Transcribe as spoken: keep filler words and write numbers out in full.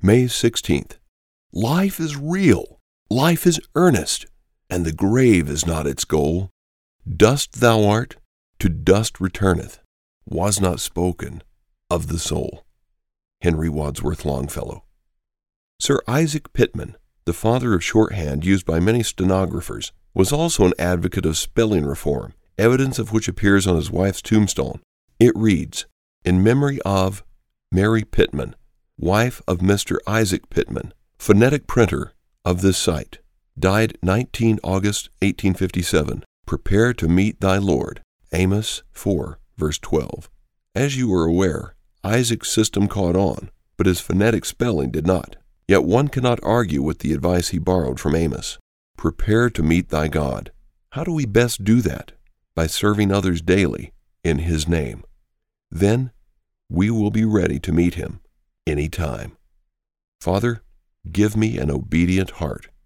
May sixteenth. Life is real, life is earnest, and the grave is not its goal. Dust thou art, to dust returneth, was not spoken of the soul. Henry Wadsworth Longfellow. Sir Isaac Pitman, the father of shorthand used by many stenographers, was also an advocate of spelling reform, evidence of which appears on his wife's tombstone. It reads, "In memory of Mary Pitman, wife of Mister Isaac Pitman, phonetic printer of this site, died nineteenth August eighteen fifty-seven. Prepare to meet thy Lord." Amos four, verse twelve. As you are aware, Isaac's system caught on, but his phonetic spelling did not. Yet one cannot argue with the advice he borrowed from Amos. Prepare to meet thy God. How do we best do that? By serving others daily in His name. Then we will be ready to meet Him any time. Father, give me an obedient heart.